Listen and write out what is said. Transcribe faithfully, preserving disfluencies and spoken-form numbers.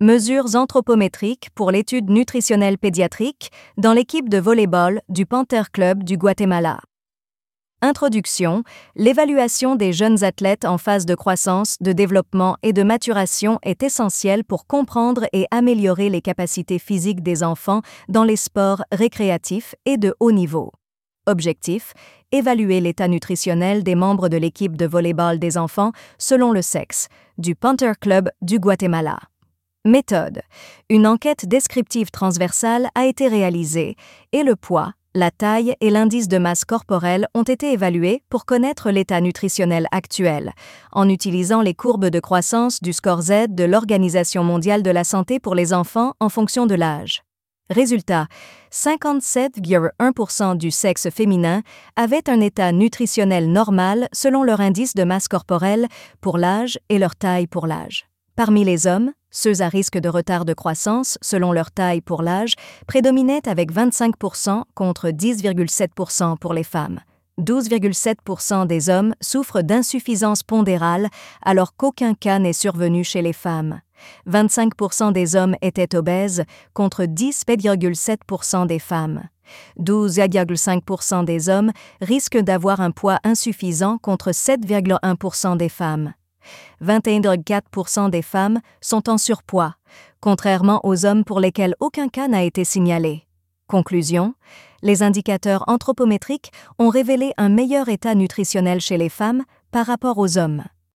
Mesures anthropométriques pour l'étude nutritionnelle pédiatrique dans l'équipe de volley-ball du Panther Club du Guatemala. Introduction, l'évaluation des jeunes athlètes en phase de croissance, de développement et de maturation est essentielle pour comprendre et améliorer les capacités physiques des enfants dans les sports récréatifs et de haut niveau. Objectif, évaluer l'état nutritionnel des membres de l'équipe de volley-ball des enfants selon le sexe, du Panther Club du Guatemala. Méthode. Une enquête descriptive transversale a été réalisée et le poids, la taille et l'indice de masse corporelle ont été évalués pour connaître l'état nutritionnel actuel, en utilisant les courbes de croissance du score Z de l'Organisation mondiale de la santé pour les enfants en fonction de l'âge. Résultat, cinquante-sept virgule un pour cent du sexe féminin avait un état nutritionnel normal selon leur indice de masse corporelle pour l'âge et leur taille pour l'âge. Parmi les hommes, ceux à risque de retard de croissance selon leur taille pour l'âge prédominaient avec vingt-cinq pour cent contre dix virgule sept pour cent pour les femmes. douze virgule sept pour cent des hommes souffrent d'insuffisance pondérale alors qu'aucun cas n'est survenu chez les femmes. vingt-cinq pour cent des hommes étaient obèses contre dix virgule sept pour cent des femmes. douze virgule cinq pour cent des hommes risquent d'avoir un poids insuffisant contre sept virgule un pour cent des femmes. vingt et un virgule quatre pour cent des femmes sont en surpoids, contrairement aux hommes pour lesquels aucun cas n'a été signalé. Conclusion, les indicateurs anthropométriques ont révélé un meilleur état nutritionnel chez les femmes par rapport aux hommes.